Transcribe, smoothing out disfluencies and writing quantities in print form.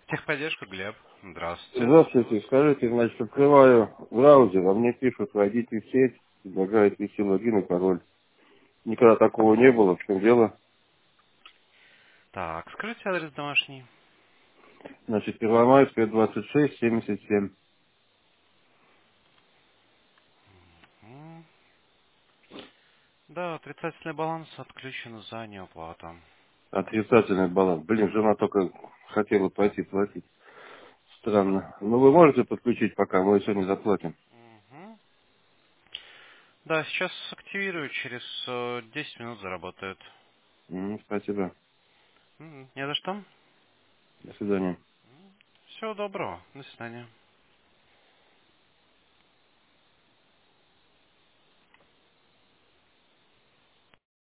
Техподдержка, Глеб. Здравствуйте. Здравствуйте, скажите, значит, открываю браузер, а мне пишут, войдите в сеть, предлагают ввести логин и пароль. Никогда такого не было, в чем дело? Так, скажите адрес домашний. Значит, Первомайская, 26, 77. М, Да, отрицательный баланс отключен за неуплату. Отрицательный баланс. Блин, жена только хотела пойти платить. Странно. Ну, вы можете подключить, пока мы сегодня заплатим? Мгм. Да, сейчас активирую, через 10 минут заработает. Спасибо. Не за что. До свидания. Всего доброго. До свидания.